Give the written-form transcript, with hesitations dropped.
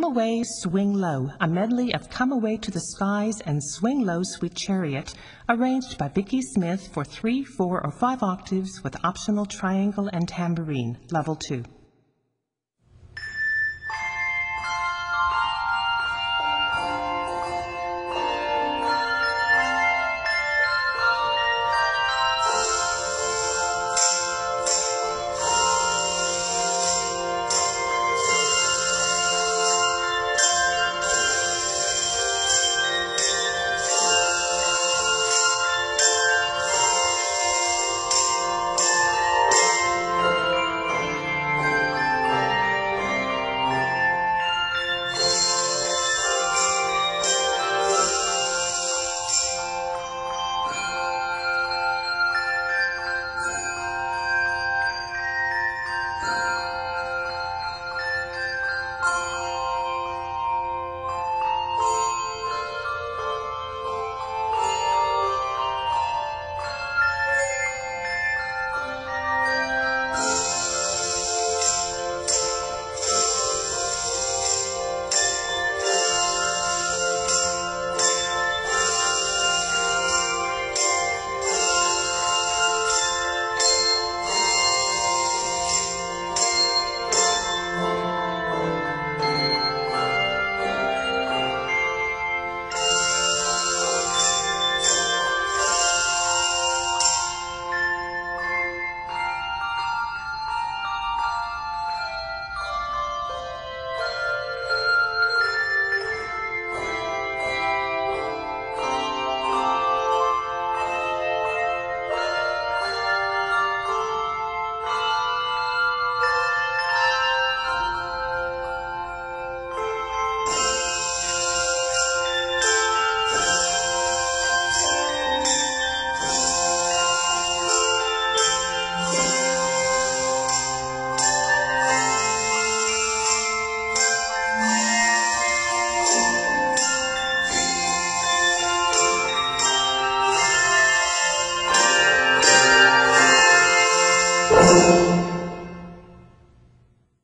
Away, Swing Low, a medley of Come Away to the Skies and Swing Low, Sweet Chariot, arranged by Vicki Smith for 3, 4, or 5 octaves with optional triangle and tambourine, level 2.